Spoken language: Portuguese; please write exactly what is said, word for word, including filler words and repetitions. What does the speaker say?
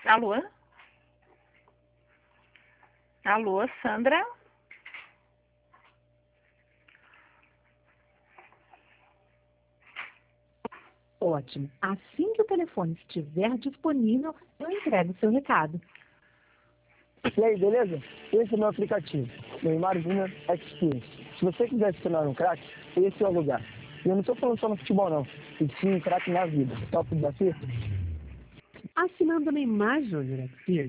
Alô? Alô, Sandra? Ótimo. Assim que o telefone estiver disponível, eu entrego o seu recado. E aí, beleza? Esse é o meu aplicativo, Neymar Júnior Experience. Se você quiser se tornar um craque, esse é o lugar. E eu não estou falando só no futebol, não. E sim um craque na vida. Top desafio? Assinando Neymar Júnior Experience.